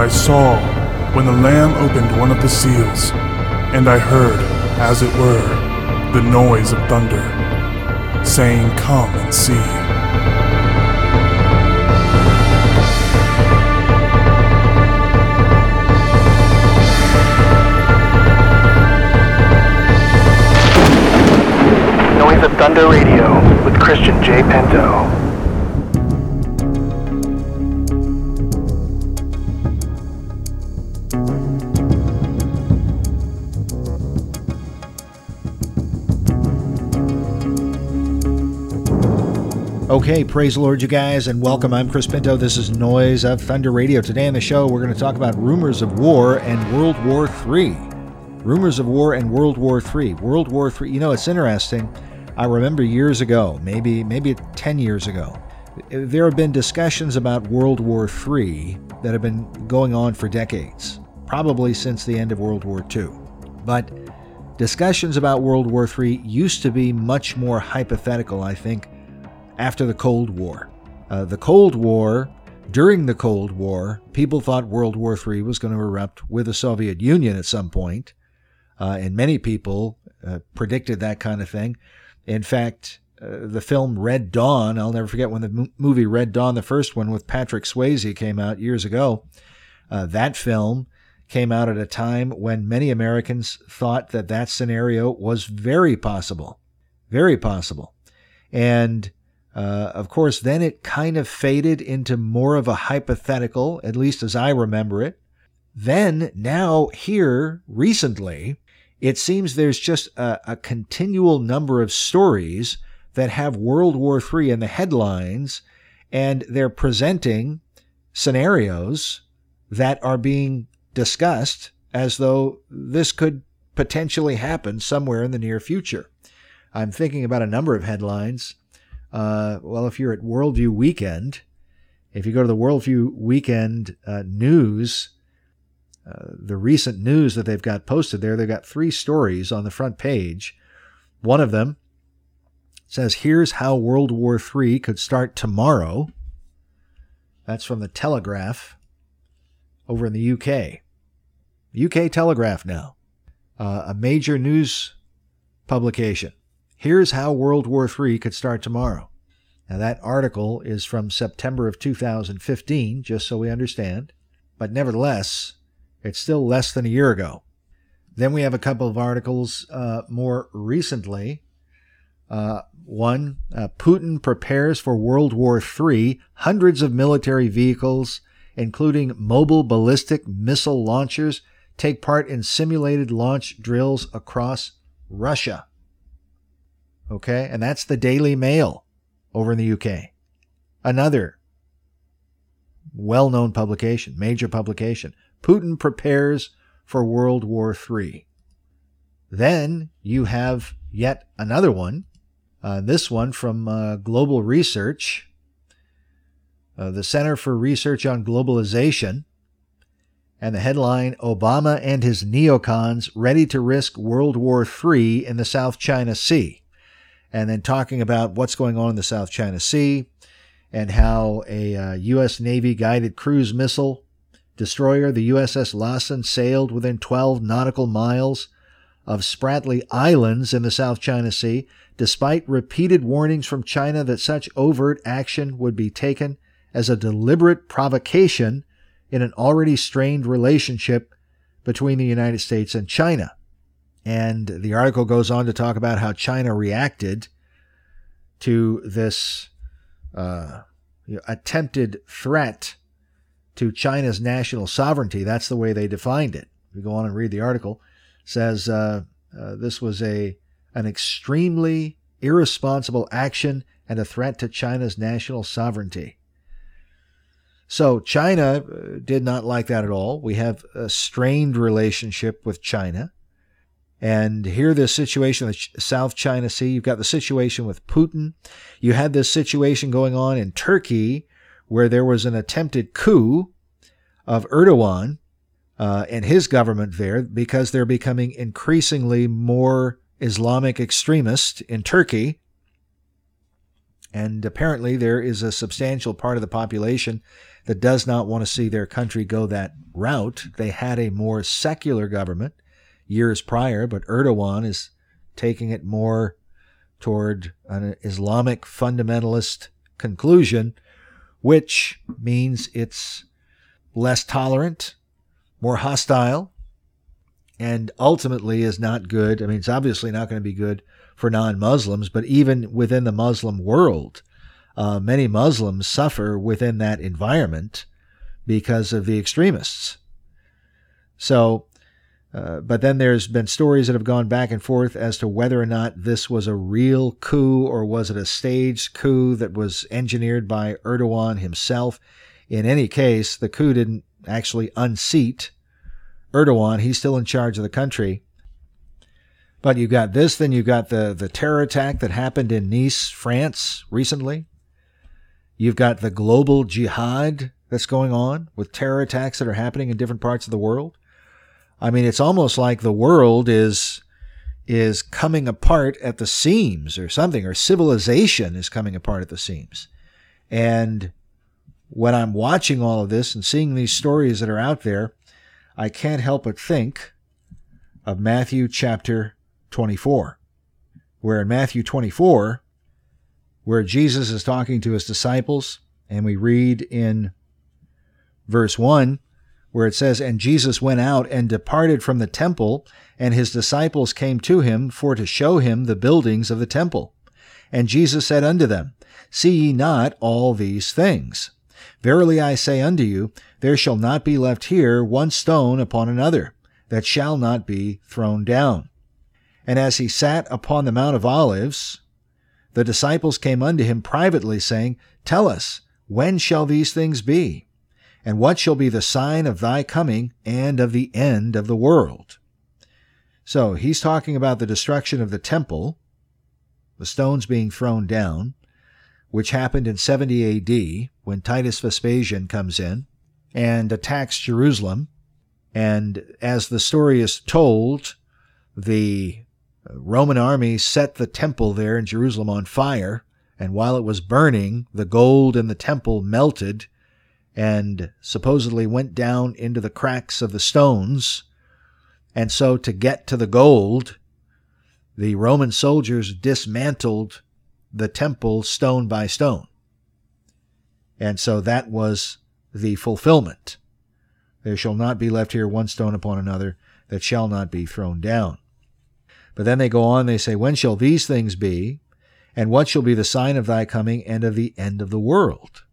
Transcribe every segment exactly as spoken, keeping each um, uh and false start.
I saw when the Lamb opened one of the seals, and I heard, as it were, the noise of thunder, saying, "Come and see." Noise of Thunder Radio with Christian J. Pinto. Okay, praise the Lord, you guys, and welcome. I'm Chris Pinto. This is Noise of Thunder Radio. Today on the show, we're going to talk about rumors of war and World War Three. Rumors of war and World War Three. World War Three. You know, it's interesting. I remember years ago, maybe maybe ten years ago, there have been discussions about World War Three that have been going on for decades, probably since the end of World War Two. But discussions about World War Three used to be much more hypothetical, I think, after the Cold War. Uh, the Cold War, during the Cold War, people thought World War Three was going to erupt with the Soviet Union at some point, uh, and many people uh, predicted that kind of thing. In fact, uh, the film Red Dawn, I'll never forget when the mo- movie Red Dawn, the first one with Patrick Swayze, came out years ago. Uh, that film came out at a time when many Americans thought that that scenario was very possible, very possible. And Uh, of course, then it kind of faded into more of a hypothetical, at least as I remember it. Then, now, here, recently, it seems there's just a, a continual number of stories that have World War Three in the headlines, and they're presenting scenarios that are being discussed as though this could potentially happen somewhere in the near future. I'm thinking about a number of headlines. Uh, well, if you're at Worldview Weekend, if you go to the Worldview Weekend uh, news, uh, the recent news that they've got posted there, they've got three stories on the front page. One of them says, "Here's how World War Three could start tomorrow." That's from the Telegraph over in the U K. U K Telegraph now, uh, a major news publication. "Here's how World War Three could start tomorrow." Now, that article is from September of two thousand fifteen, just so we understand. But nevertheless, it's still less than a year ago. Then we have a couple of articles uh, more recently. Uh, one, uh, Putin prepares for World War Three. Hundreds of military vehicles, including mobile ballistic missile launchers, take part in simulated launch drills across Russia. Okay, and that's the Daily Mail over in the U K. Another well-known publication, major publication. Putin prepares for World War Three. Then you have yet another one, uh, this one from uh, Global Research, uh, the Center for Research on Globalization, and the headline, "Obama and his neocons ready to risk World War Three in the South China Sea." And then talking about what's going on in the South China Sea and how a uh, U S Navy guided cruise missile destroyer, the U S S Lawson, sailed within twelve nautical miles of Spratly Islands in the South China Sea, despite repeated warnings from China that such overt action would be taken as a deliberate provocation in an already strained relationship between the United States and China. And the article goes on to talk about how China reacted to this uh, you know, attempted threat to China's national sovereignty. That's the way they defined it. We go on and read the article. It says uh, uh, this was a an extremely irresponsible action and a threat to China's national sovereignty. So China did not like that at all. We have a strained relationship with China. And here, this situation with South China Sea, you've got the situation with Putin. You had this situation going on in Turkey where there was an attempted coup of Erdogan uh, and his government there because they're becoming increasingly more Islamic extremist in Turkey. And apparently there is a substantial part of the population that does not want to see their country go that route. They had a more secular government years prior, but Erdogan is taking it more toward an Islamic fundamentalist conclusion, which means it's less tolerant, more hostile, and ultimately is not good. I mean, it's obviously not going to be good for non-Muslims, but even within the Muslim world, uh, many Muslims suffer within that environment because of the extremists. So, uh, but then there's been stories that have gone back and forth as to whether or not this was a real coup or was it a staged coup that was engineered by Erdogan himself. In any case, the coup didn't actually unseat Erdogan. He's still in charge of the country. But you got this, then you got the, the terror attack that happened in Nice, France recently. You've got the global jihad that's going on with terror attacks that are happening in different parts of the world. I mean, it's almost like the world is is coming apart at the seams or something, or civilization is coming apart at the seams. And when I'm watching all of this and seeing these stories that are out there, I can't help but think of Matthew chapter twenty-four, where in Matthew twenty-four, where Jesus is talking to his disciples, and we read in verse one, where it says, "And Jesus went out and departed from the temple, and his disciples came to him for to show him the buildings of the temple. And Jesus said unto them, See ye not all these things? Verily I say unto you, there shall not be left here one stone upon another, that shall not be thrown down. And as he sat upon the Mount of Olives, the disciples came unto him privately, saying, Tell us, when shall these things be? And what shall be the sign of thy coming and of the end of the world?" So he's talking about the destruction of the temple, the stones being thrown down, which happened in seventy A D when Titus Vespasian comes in and attacks Jerusalem. And as the story is told, the Roman army set the temple there in Jerusalem on fire, and while it was burning, the gold in the temple melted and supposedly went down into the cracks of the stones. And so to get to the gold, the Roman soldiers dismantled the temple stone by stone. And so that was the fulfillment. There shall not be left here one stone upon another that shall not be thrown down. But then they go on, they say, When shall these things be? And what shall be the sign of thy coming and of the end of the world?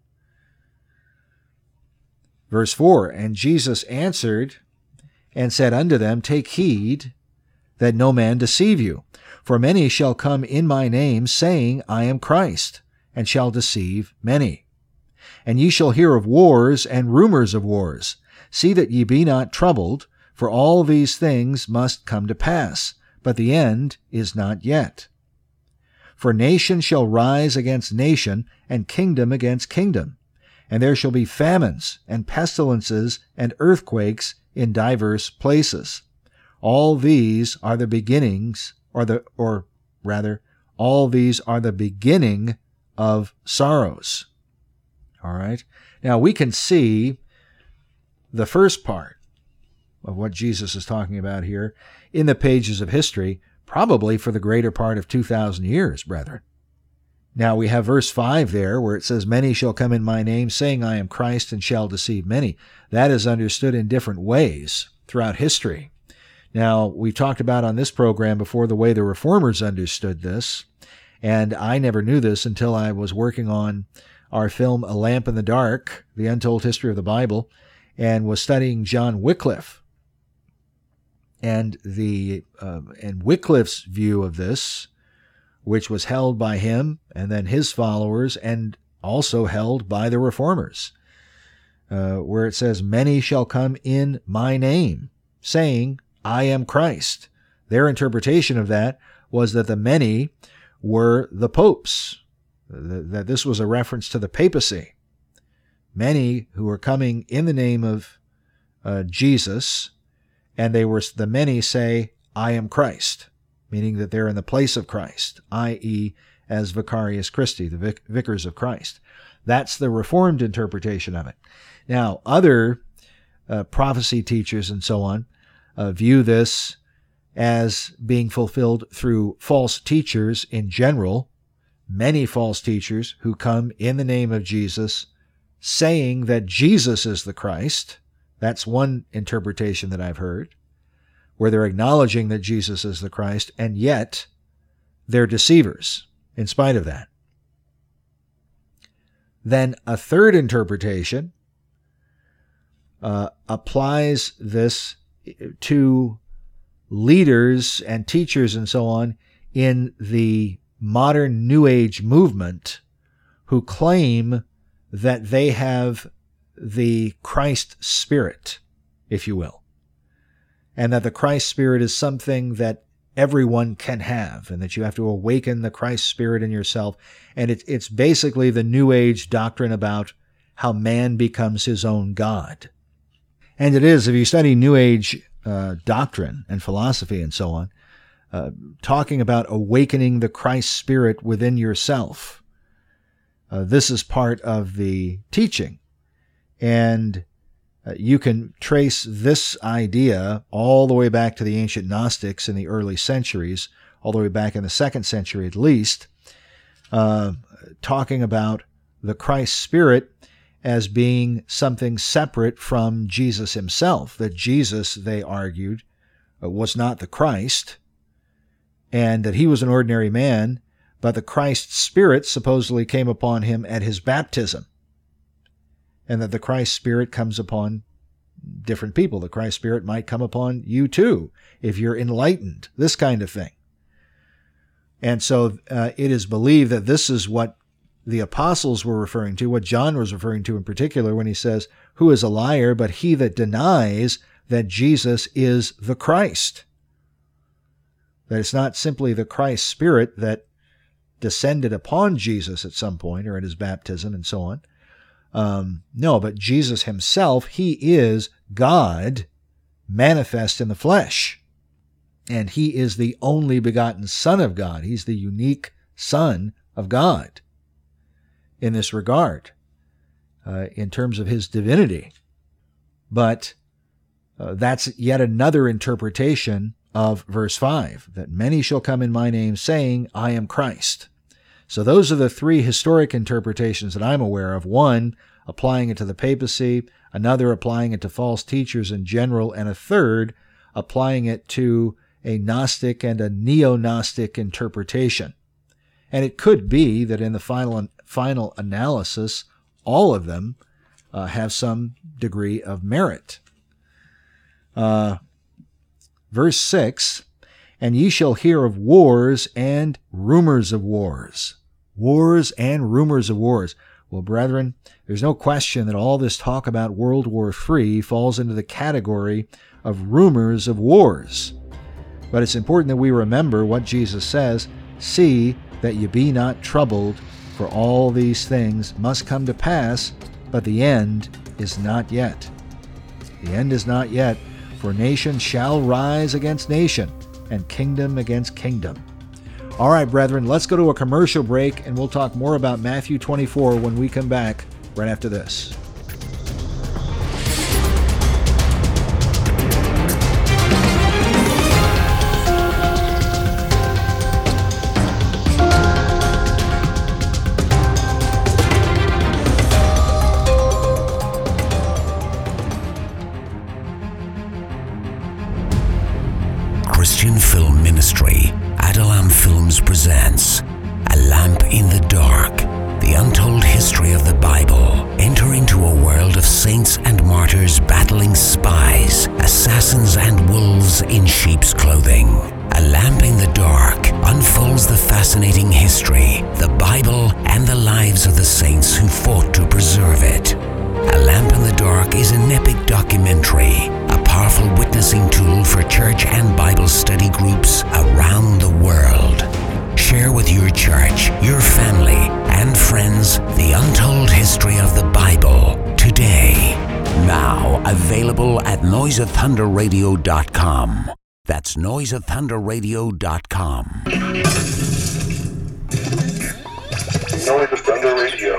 Verse four, And Jesus answered and said unto them, Take heed that no man deceive you. For many shall come in my name, saying, I am Christ, and shall deceive many. And ye shall hear of wars and rumors of wars. See that ye be not troubled, for all these things must come to pass, but the end is not yet. For nation shall rise against nation, and kingdom against kingdom. And there shall be famines, and pestilences, and earthquakes in divers places. All these are the beginnings, or the, or rather, all these are the beginning of sorrows. All right. Now we can see the first part of what Jesus is talking about here in the pages of history, probably for the greater part of two thousand years, brethren. Now we have verse five there where it says, Many shall come in my name, saying, I am Christ, and shall deceive many. That is understood in different ways throughout history. Now, we've talked about on this program before the way the Reformers understood this, and I never knew this until I was working on our film A Lamp in the Dark, The Untold History of the Bible, and was studying John Wycliffe. And the uh, and Wycliffe's view of this, which was held by him and then his followers, and also held by the Reformers, uh, where it says, Many shall come in my name, saying, I am Christ. Their interpretation of that was that the many were the popes, that this was a reference to the papacy. Many who were coming in the name of uh, Jesus, and they were the many say, I am Christ, meaning that they're in the place of Christ, that is as Vicarius Christi, the vic- vicars of Christ. That's the Reformed interpretation of it. Now, other uh, prophecy teachers and so on uh, view this as being fulfilled through false teachers in general, many false teachers who come in the name of Jesus saying that Jesus is the Christ. That's one interpretation that I've heard, where they're acknowledging that Jesus is the Christ, and yet they're deceivers in spite of that. Then a third interpretation uh, applies this to leaders and teachers and so on in the modern New Age movement who claim that they have the Christ spirit, if you will, and that the Christ spirit is something that everyone can have, and that you have to awaken the Christ spirit in yourself. And it, it's basically the New Age doctrine about how man becomes his own God. And it is, if you study New Age uh, doctrine and philosophy and so on, uh, talking about awakening the Christ spirit within yourself. Uh, this is part of the teaching. And Uh, you can trace this idea all the way back to the ancient Gnostics in the early centuries, all the way back in the second century at least, uh, talking about the Christ Spirit as being something separate from Jesus himself, that Jesus, they argued, uh, was not the Christ, and that he was an ordinary man, but the Christ Spirit supposedly came upon him at his baptism. And that the Christ Spirit comes upon different people. The Christ Spirit might come upon you too, if you're enlightened, this kind of thing. And so uh, it is believed that this is what the apostles were referring to, what John was referring to in particular when he says, "Who is a liar but he that denies that Jesus is the Christ?" That it's not simply the Christ Spirit that descended upon Jesus at some point or at his baptism and so on. Um, no, but Jesus himself, he is God manifest in the flesh. And he is the only begotten Son of God. He's the unique Son of God in this regard, uh, in terms of his divinity. But uh, that's yet another interpretation of verse five, that many shall come in my name saying, I am Christ. So those are the three historic interpretations that I'm aware of. One, applying it to the papacy, another applying it to false teachers in general, and a third applying it to a Gnostic and a neo-Gnostic interpretation. And it could be that in the final final analysis, all of them uh, have some degree of merit. Uh, verse six, and ye shall hear of wars and rumors of wars. Wars and rumors of wars. Well, brethren, there's no question that all this talk about World War Three falls into the category of rumors of wars. But it's important that we remember what Jesus says, see that ye be not troubled, for all these things must come to pass, but the end is not yet. The end is not yet, for nation shall rise against nation, and kingdom against kingdom. All right, brethren, let's go to a commercial break, and we'll talk more about Matthew twenty-four when we come back right after this. Christian Film Ministry, Adulam Films presents A Lamp in the Dark, the untold history of the Bible. Enter into a world of saints and martyrs battling spies, assassins and wolves in sheep's clothing. A Lamp in the Dark unfolds the fascinating history, the Bible, and the lives of the saints who fought to preserve it. A Lamp in the Dark is an epic documentary, a powerful witnessing tool for church and Bible study groups around the world. Share with your church, your family, and friends the untold history of the Bible today. Now available at noise of thunder radio dot com. That's noise of thunder radio dot com. is Noise of Thunder Radio.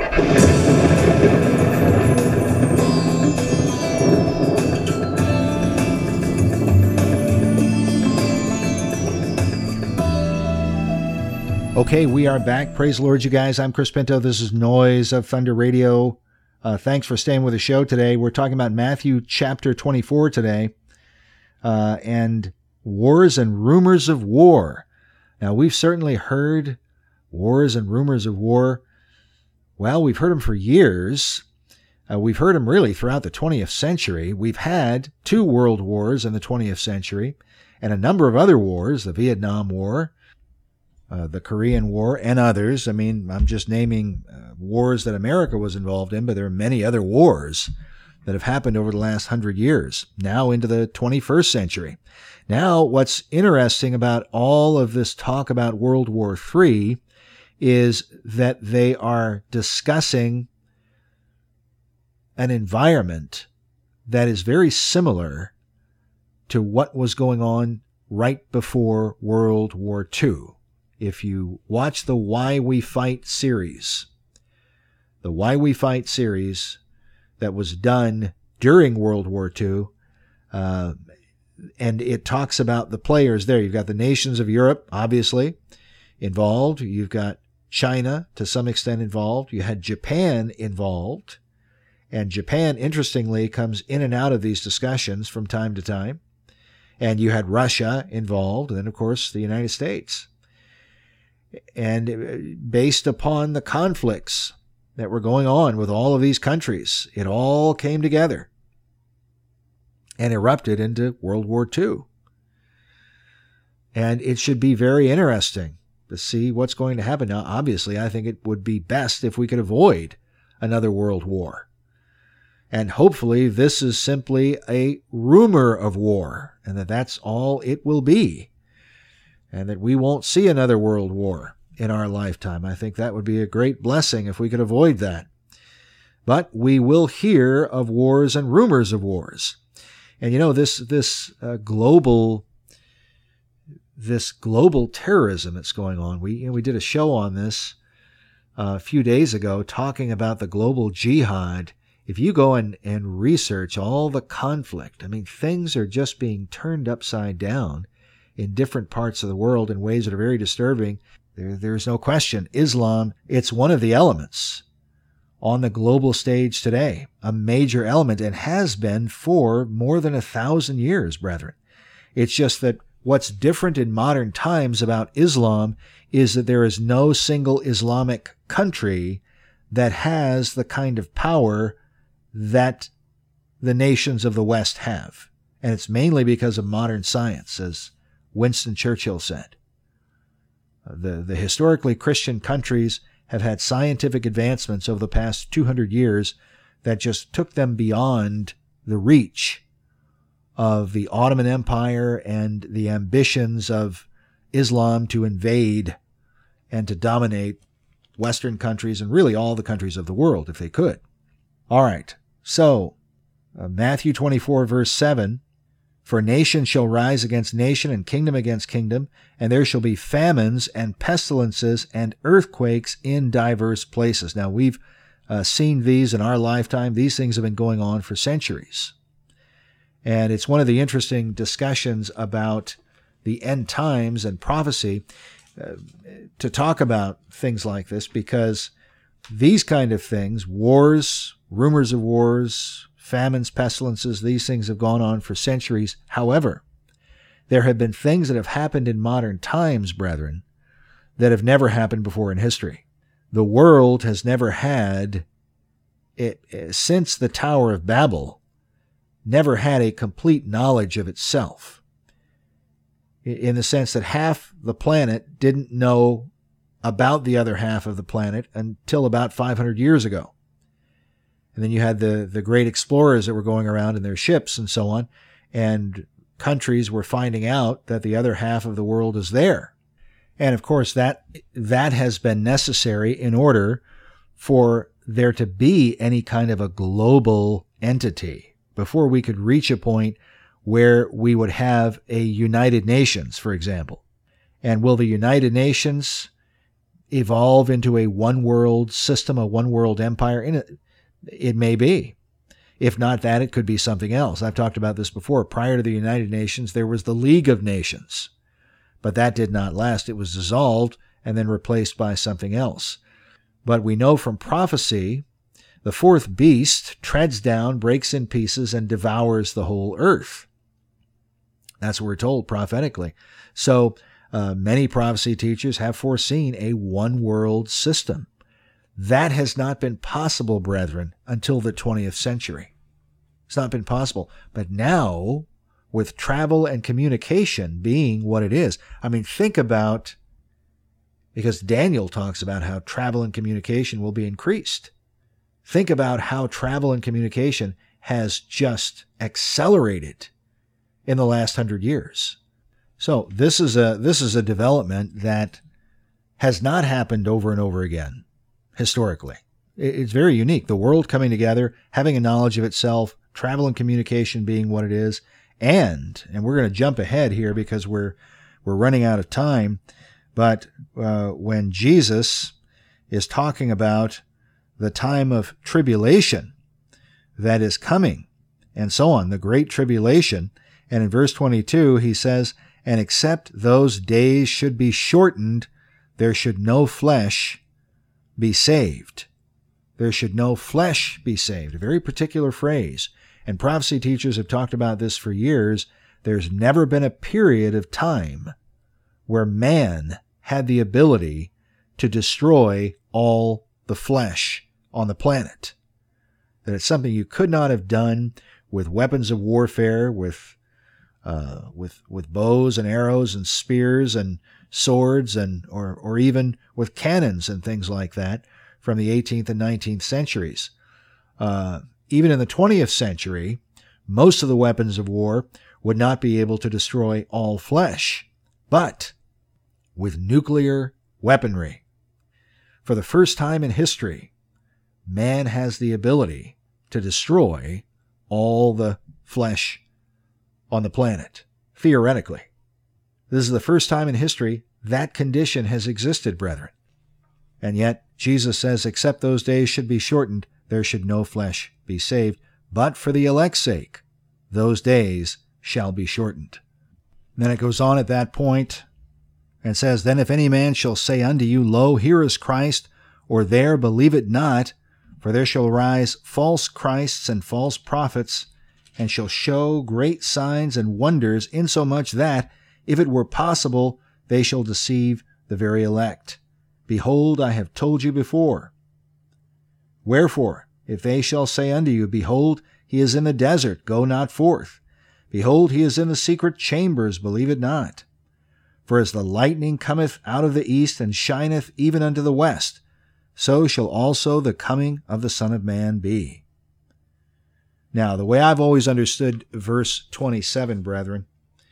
Okay, we are back. Praise the Lord, you guys. I'm Chris Pinto. This is Noise of Thunder Radio. Uh, thanks for staying with the show today. We're talking about Matthew chapter twenty-four today, uh, and wars and rumors of war. Now, we've certainly heard wars and rumors of war. Well, we've heard them for years. Uh, we've heard them really throughout the twentieth century. We've had two world wars in the twentieth century and a number of other wars, the Vietnam War, Uh, the Korean War, and others. I mean, I'm just naming uh, wars that America was involved in, but there are many other wars that have happened over the last hundred years, now into the twenty-first century. Now, what's interesting about all of this talk about World War Three is that they are discussing an environment that is very similar to what was going on right before World War Two. If you watch the Why We Fight series, the Why We Fight series that was done during World War Two, uh, and it talks about the players there. You've got the nations of Europe, obviously, involved. You've got China, to some extent, involved. You had Japan involved. And Japan, interestingly, comes in and out of these discussions from time to time. And you had Russia involved, and then, of course, the United States. And based upon the conflicts that were going on with all of these countries, it all came together and erupted into World War Two. And it should be very interesting to see what's going to happen. Now, obviously, I think it would be best if we could avoid another world war. And hopefully this is simply a rumor of war, and that that's all it will be, and that we won't see another world war in our lifetime. I think that would be a great blessing if we could avoid that. But we will hear of wars and rumors of wars. And you know, this this uh, global this global terrorism that's going on. We you know, we did a show on this uh, a few days ago, talking about the global jihad. If you go and, and research all the conflict, I mean, things are just being turned upside down in different parts of the world in ways that are very disturbing. There, there's no question. Islam, it's one of the elements on the global stage today, a major element, and has been for more than a thousand years, brethren. It's just that what's different in modern times about Islam is that there is no single Islamic country that has the kind of power that the nations of the West have. And it's mainly because of modern science, as Winston Churchill said. The, the historically Christian countries have had scientific advancements over the past two hundred years that just took them beyond the reach of the Ottoman Empire and the ambitions of Islam to invade and to dominate Western countries and really all the countries of the world if they could. All right, so uh, Matthew twenty-four, verse seven, "For nation shall rise against nation and kingdom against kingdom, and there shall be famines and pestilences and earthquakes in diverse places." Now, we've uh, seen these in our lifetime. These things have been going on for centuries. And it's one of the interesting discussions about the end times and prophecy uh, to talk about things like this, because these kind of things, wars, rumors of wars, famines, pestilences, these things have gone on for centuries. However, there have been things that have happened in modern times, brethren, that have never happened before in history. The world has never had, it, since the Tower of Babel, never had a complete knowledge of itself, in the sense that half the planet didn't know about the other half of the planet until about five hundred years ago. And then you had the, the great explorers that were going around in their ships and so on, and countries were finding out that the other half of the world is there. And of course, that that has been necessary in order for there to be any kind of a global entity before we could reach a point where we would have a United Nations, for example. And will the United Nations evolve into a one-world system, a one-world empire? And it, it may be. If not that, it could be something else. I've talked about this before. Prior to the United Nations, there was the League of Nations. But that did not last. It was dissolved and then replaced by something else. But we know from prophecy, the fourth beast treads down, breaks in pieces, and devours the whole earth. That's what we're told prophetically. So uh, many prophecy teachers have foreseen a one-world system. That has not been possible, brethren, until the twentieth century. It's not been possible. But now, with travel and communication being what it is, I mean, think about, because Daniel talks about how travel and communication will be increased. Think about how travel and communication has just accelerated in the last hundred years. So this is a this is a development that has not happened over and over again historically. It's very unique. The world coming together, having a knowledge of itself, travel and communication being what it is, and and we're going to jump ahead here because we're we're running out of time. But uh, when Jesus is talking about the time of tribulation that is coming, and so on, the great tribulation. And in verse twenty-two, he says, and except those days should be shortened, there should no flesh be saved. There should no flesh be saved. A very particular phrase. And prophecy teachers have talked about this for years. There's never been a period of time where man had the ability to destroy all the flesh on the planet. That it's something you could not have done with weapons of warfare, with uh, with with bows and arrows and spears and swords, and or or even with cannons and things like that from the eighteenth and nineteenth centuries. Uh, even in the twentieth century, most of the weapons of war would not be able to destroy all flesh. But with nuclear weaponry, for the first time in history, man has the ability to destroy all the flesh on the planet, theoretically. This is the first time in history that condition has existed, brethren. And yet, Jesus says, except those days should be shortened, there should no flesh be saved. But for the elect's sake, those days shall be shortened. And then it goes on at that point and says, then if any man shall say unto you, lo, here is Christ, or there, believe it not, for there shall rise false Christs and false prophets, and shall show great signs and wonders, insomuch that, if it were possible, they shall deceive the very elect. Behold, I have told you before. Wherefore, if they shall say unto you, behold, he is in the desert, go not forth. Behold, he is in the secret chambers, believe it not. For as the lightning cometh out of the east, and shineth even unto the west, so shall also the coming of the Son of Man be. Now, the way I've always understood verse twenty-seven, brethren,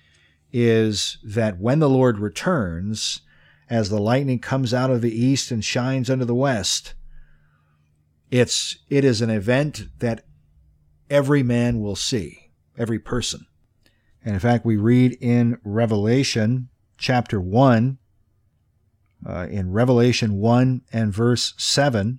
is that when the Lord returns, as the lightning comes out of the east and shines unto the west, it's it is an event that every man will see, every person. And in fact, we read in Revelation chapter one, uh, in Revelation one and verse seven,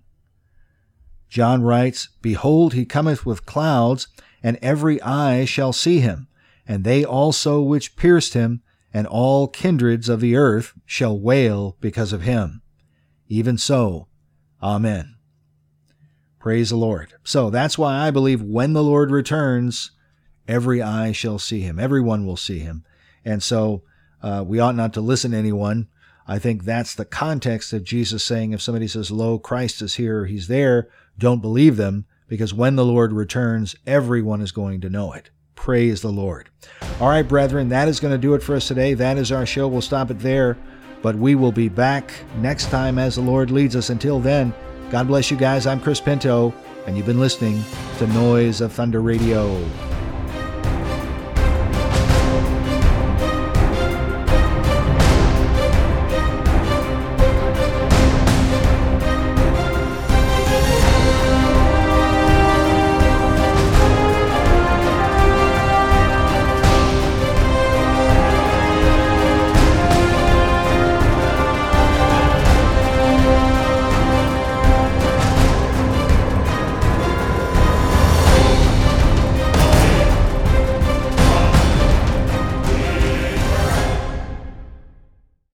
John writes, behold, he cometh with clouds, and every eye shall see him, and they also which pierced him, and all kindreds of the earth shall wail because of him. Even so, amen. Praise the Lord. So that's why I believe when the Lord returns, every eye shall see him. Everyone will see him. And so uh, we ought not to listen to anyone. I think that's the context of Jesus saying, if somebody says, lo, Christ is here, he's there, don't believe them, because when the Lord returns, everyone is going to know it. Praise the Lord. All right, brethren, that is going to do it for us today. That is our show. We'll stop it there, but we will be back next time as the Lord leads us. Until then, God bless you guys. I'm Chris Pinto, and you've been listening to Noise of Thunder Radio.